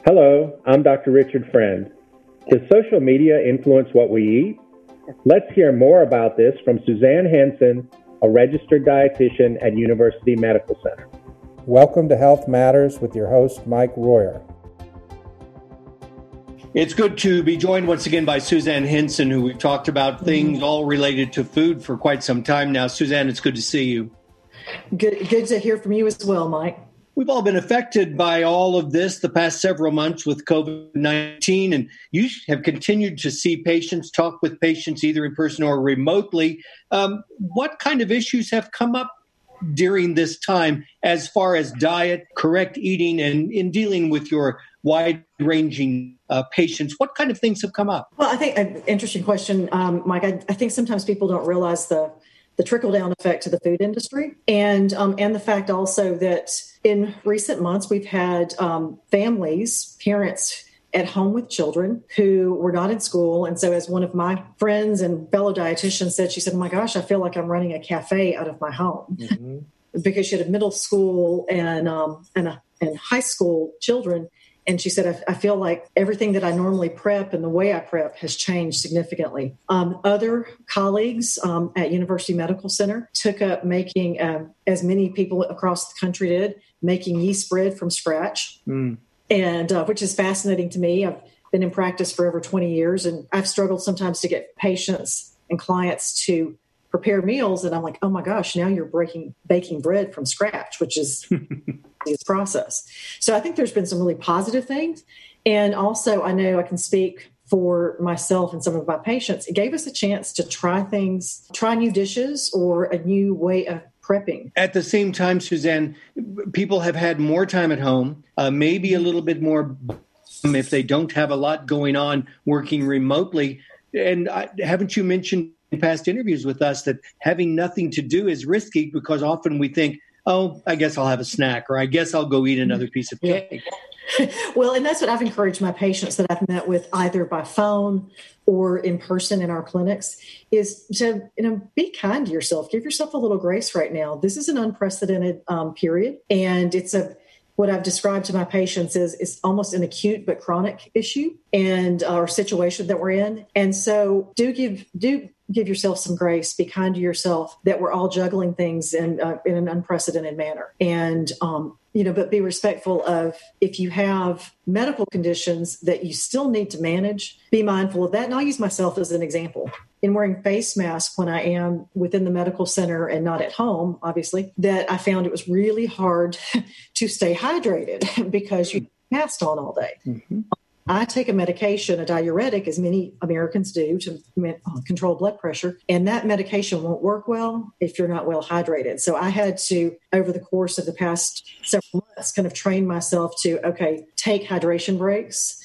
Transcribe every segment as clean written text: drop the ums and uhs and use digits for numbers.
Hello, I'm Dr. Richard Friend. Does social media influence what we eat? Let's hear more about this from Suzanne Henson, a registered dietitian at University Medical Center. Welcome to Health Matters with your host, Mike Royer. It's good to be joined once again by Suzanne Henson, who we've talked about things all related to food for quite some time now. Suzanne, it's good to see you. Good to hear from you as well, Mike. We've all been affected by all of this the past several months with COVID-19, and you have continued to see patients, talk with patients either in person or remotely. What kind of issues have come up during this time as far as diet, correct eating, and in dealing with your wide-ranging patients? What kind of things have come up? Well, I think an interesting question, Mike. I think sometimes people don't realize the trickle-down effect to the food industry, and the fact also that in recent months we've had families, parents at home with children who were not in school. And so as one of my friends and fellow dietitians said, she said, "Oh my gosh, I feel like I'm running a cafe out of my home." Because she had a middle school and high school children. And she said, I feel like everything that I normally prep and the way I prep has changed significantly. Other colleagues at University Medical Center took up making, as many people across the country did, making yeast bread from scratch, and which is fascinating to me. I've been in practice for over 20 years, and I've struggled sometimes to get patients and clients to prepare meals. And I'm like, oh my gosh, now you're baking bread from scratch, which is this process. So I think there's been some really positive things. And also I know I can speak for myself and some of my patients. It gave us a chance to try things, try new dishes or a new way of prepping. At the same time, Suzanne, people have had more time at home, maybe a little bit more if they don't have a lot going on working remotely. And haven't you mentioned in past interviews with us that having nothing to do is risky, because often we think, oh, I guess I'll have a snack, or I guess I'll go eat another piece of cake. Well, and that's what I've encouraged my patients that I've met with either by phone or in person in our clinics is to, be kind to yourself. Give yourself a little grace right now. This is an unprecedented period. And it's what I've described to my patients is it's almost an acute but chronic issue and or situation that we're in. And so do give yourself some grace. Be kind to yourself that we're all juggling things in an unprecedented manner. And, but be respectful of if you have medical conditions that you still need to manage, be mindful of that. And I'll use myself as an example. In wearing face masks when I am within the medical center and not at home, obviously, that I found it was really hard to stay hydrated because you masked on all day. Mm-hmm. I take a medication, a diuretic, as many Americans do, to control blood pressure. And that medication won't work well if you're not well hydrated. So I had to, over the course of the past several months, kind of train myself to, take hydration breaks.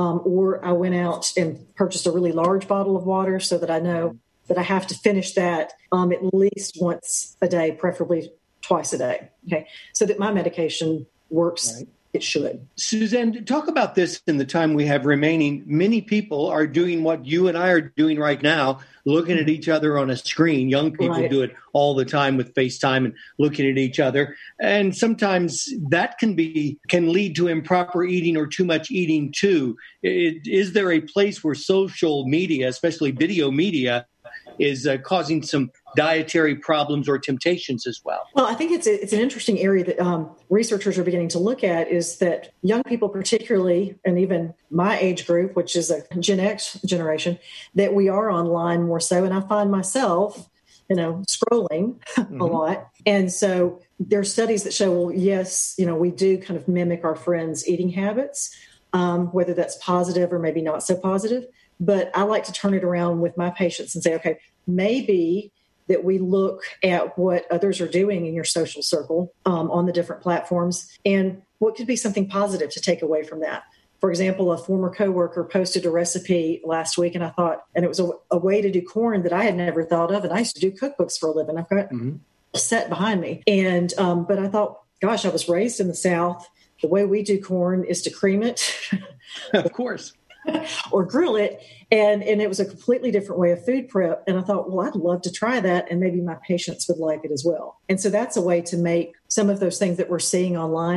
Or I went out and purchased a really large bottle of water so that I know that I have to finish that at least once a day, preferably twice a day. Okay, so that my medication works. Right. It should. Suzanne, talk about this in the time we have remaining. Many people are doing what you and I are doing right now, looking at each other on a screen. Young people do it all the time with FaceTime and looking at each other. And sometimes that can lead to improper eating or too much eating too. Is there a place where social media, especially video media, is causing some dietary problems or temptations as well? Well, I think it's an interesting area that researchers are beginning to look at, is that young people particularly, and even my age group, which is a Gen X generation, that we are online more so. And I find myself, scrolling a lot. And so there are studies that show, well, yes, we do kind of mimic our friends' eating habits, whether that's positive or maybe not so positive. But I like to turn it around with my patients and say, okay, maybe that we look at what others are doing in your social circle on the different platforms and what could be something positive to take away from that. For example, a former coworker posted a recipe last week, and I thought, and it was a way to do corn that I had never thought of. And I used to do cookbooks for a living. I've got a set behind me. And, but I thought, gosh, I was raised in the South. The way we do corn is to cream it. Of course. Or grill it. And it was a completely different way of food prep. And I thought, well, I'd love to try that. And maybe my patients would like it as well. And so that's a way to make some of those things that we're seeing online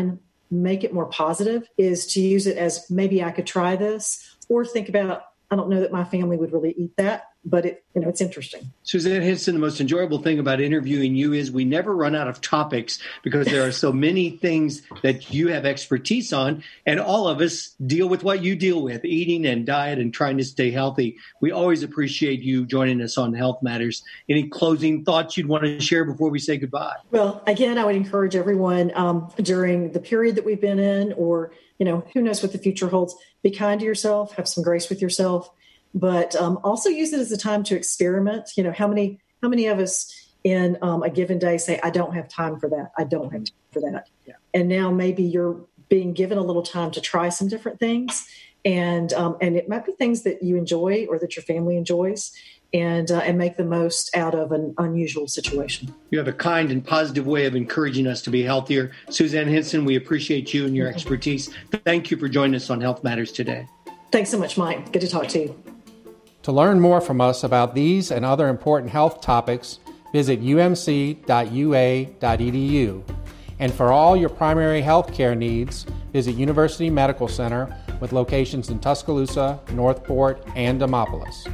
make it more positive is to use it as maybe I could try this, or think about, I don't know that my family would really eat that, but it's interesting. Suzanne Hinson, the most enjoyable thing about interviewing you is we never run out of topics because there are so many things that you have expertise on, and all of us deal with what you deal with, eating and diet and trying to stay healthy. We always appreciate you joining us on Health Matters. Any closing thoughts you'd want to share before we say goodbye? Well, again, I would encourage everyone during the period that we've been in, or who knows what the future holds, be kind to yourself, have some grace with yourself, but also use it as a time to experiment. How many of us in a given day say, I don't have time for that. I don't have time for that. Yeah. And now maybe you're being given a little time to try some different things. And it might be things that you enjoy or that your family enjoys, and make the most out of an unusual situation. You have a kind and positive way of encouraging us to be healthier. Suzanne Hinson, we appreciate you and your expertise. Thank you for joining us on Health Matters today. Thanks so much, Mike. Good to talk to you. To learn more from us about these and other important health topics, visit umc.ua.edu. And for all your primary health care needs, visit University Medical Center with locations in Tuscaloosa, Northport, and Demopolis.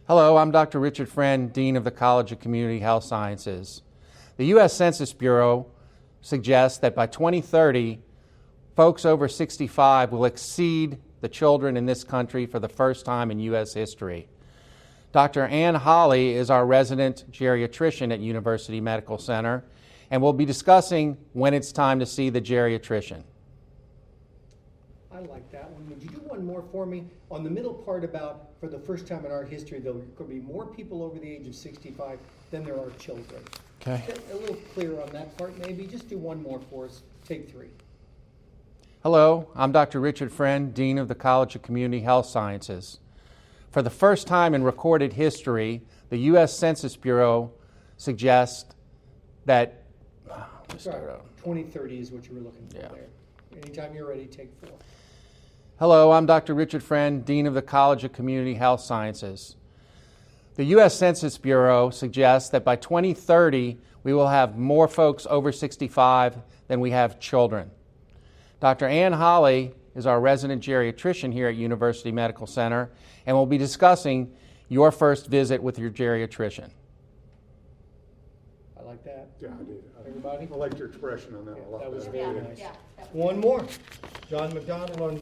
Hello, I'm Dr. Richard Friend, Dean of the College of Community Health Sciences. The U.S. Census Bureau suggests that by 2030, folks over 65 will exceed the children in this country for the first time in U.S. history. Dr. Ann Holly is our resident geriatrician at University Medical Center, and we'll be discussing when it's time to see the geriatrician. I like that one. Would you do one more for me? On the middle part about, for the first time in our history, there could be more people over the age of 65 than there are children. Okay. Get a little clearer on that part, maybe. Just do one more for us. Take 3. Hello, I'm Dr. Richard Friend, Dean of the College of Community Health Sciences. For the first time in recorded history, the U.S. Census Bureau suggests that... Sorry, 2030 is what you were looking for Yeah. there. Anytime you're ready, take 4. Hello, I'm Dr. Richard Friend, Dean of the College of Community Health Sciences. The U.S. Census Bureau suggests that by 2030, we will have more folks over 65 than we have children. Dr. Ann Holly is our resident geriatrician here at University Medical Center, and we'll be discussing your first visit with your geriatrician. I like that. Yeah, I did. Everybody? I liked your expression on that a lot. That was better. very nice. One more. John McDonald on